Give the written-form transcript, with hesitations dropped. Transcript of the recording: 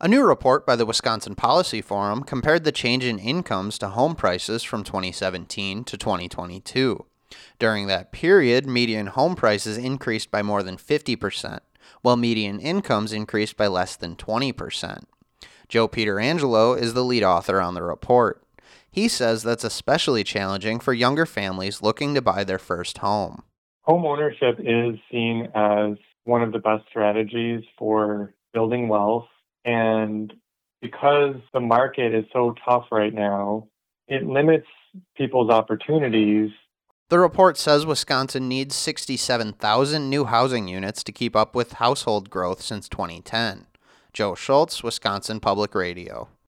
A new report by the Wisconsin Policy Forum compared the change in incomes to home prices from 2017 to 2022. During that period, median home prices increased by more than 50%, while median incomes increased by less than 20%. Joe Pietrangelo is the lead author on the report. He says that's especially challenging for younger families looking to buy their first home. Home ownership is seen as one of the best strategies for building wealth, and because the market is so tough right now, it limits people's opportunities. The report says Wisconsin needs 67,000 new housing units to keep up with household growth since 2010. Joe Schultz, Wisconsin Public Radio.